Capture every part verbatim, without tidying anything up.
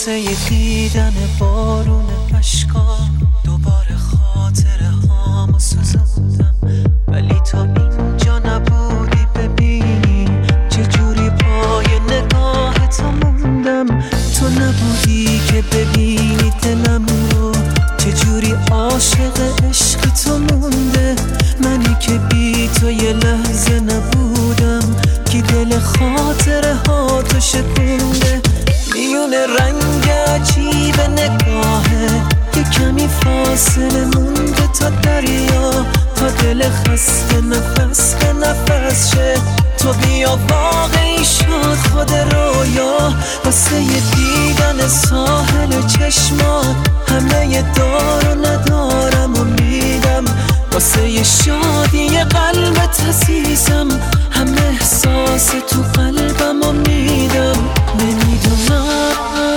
واسه دیدن بارون اشکا دوباره خاطره هامو سوزوندم، ولی تا اینجا نبودی ببینی چجوری پای نگاه تو موندم. تو نبودی که ببینی دلم رو چجوری عاشق عشق تو مونده. منی که بی تو یه لحظه نبودم که دل خاطره ها تو شکونده. میونه رنگ عجیب نگاهه یه کمی فاصله مونده تا دریا، تا دل خسته نفس به نفس شه. تو بیا واقعی شد خود رویا، واسه یه دیدن ساحل چشمات همه دار و ندارم و میدم. واسه یه شادی قلبت عزیزم همه احساس تو قلبم و میدم. نمیدونم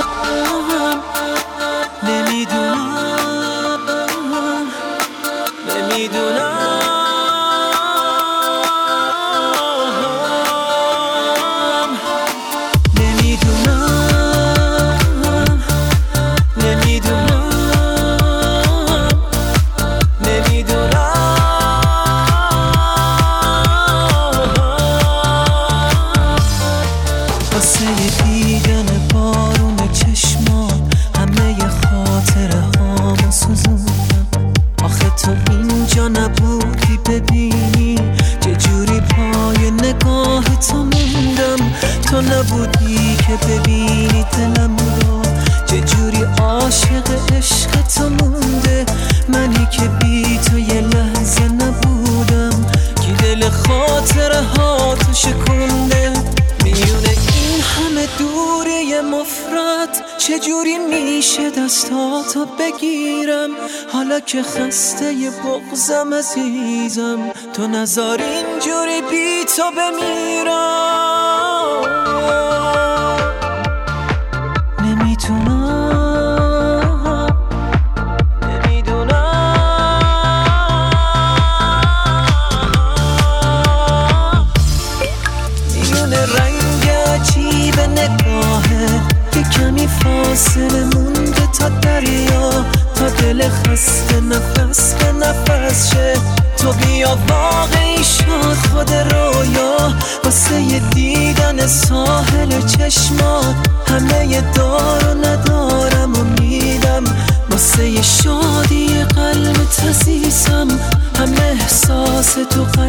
نمیدونم نمیدونم نبودی ببینی چجوری پای نگاه تو موندم. تو نبودی که ببینی دلم رو چجوری عاشق عشق تو مونده. منی که بی تو یه لحظه نبودم که دل خاطره ها تو شکونده. میونه این همه دوری مفرد چجوری میشه دستاتو بگیرم، حالا که خسته ی بغضم عزیزم تو نذار اینجوری بی تو بمیرم. نمیتونم نمیدونم میونه رنگ عجیب نگاهه یه کمی فاصله مونده تا دریا، تا دل خسته نفس به نفس شه. تو بیا واقعی شد خود رویا، واسه یه دیدن ساحل چشمات همه دار و ندارم و میدم. واسه یه شادی قلبت عزیزم همه احساس تو قلبم